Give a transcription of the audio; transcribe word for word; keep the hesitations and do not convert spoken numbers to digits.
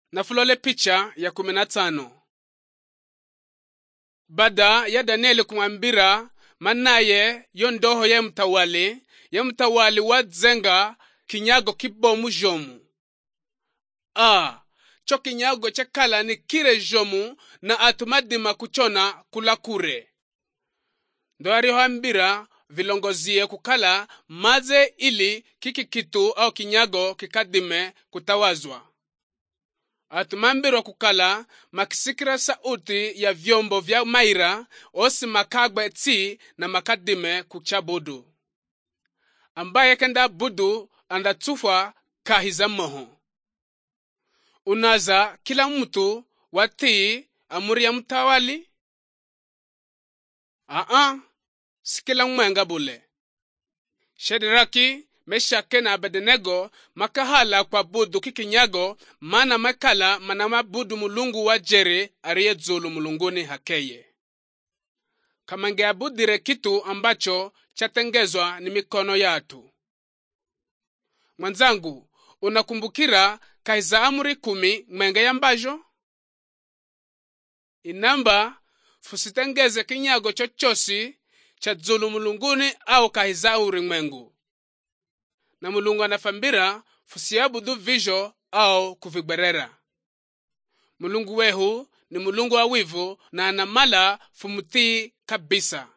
Na fulole picha ya kumi na tano. Bada ya Danieli kumwambira manaye yondoho ye mtawali, ye mtawali wadzenga kinyago kibomu jomu. Ah, cho kinyago chekala ni kire jomu na atumadima kuchona kula kure. Ndo arihoambira vilongozie kukala maze ili kiki kitu au kinyago kikadime kutawazwa. Atumambirwa kukala makisikira sauti ya vyombo vya maira osi makagwe tsi na makadime kuchabudu. Ambaye kenda budu anda tufa kahiza moho. Unaza kila mtu wati amuri ya mtawali? Aa, sikila mwenga bule. Shedraki, Meshake na Abednego makahala kwa budu kikinyago mana makala mana mabudu mulungu wa jere ariyedzulu mulunguni hakeye. Kamange abudire kitu ambacho chatengezwa ni mikono yatu. Mwanzangu, unakumbukira kaiza amuri kumi mwenge yambajo? Inamba fusitengeze kinyago chochosi cha dzulu mulunguni au kaiza uri mwengu. Na mulungu anafambira fusiabudu vijo au kuvigberera. Mulungu wehu ni mulungu wa wivu na anamala fumutii kabisa.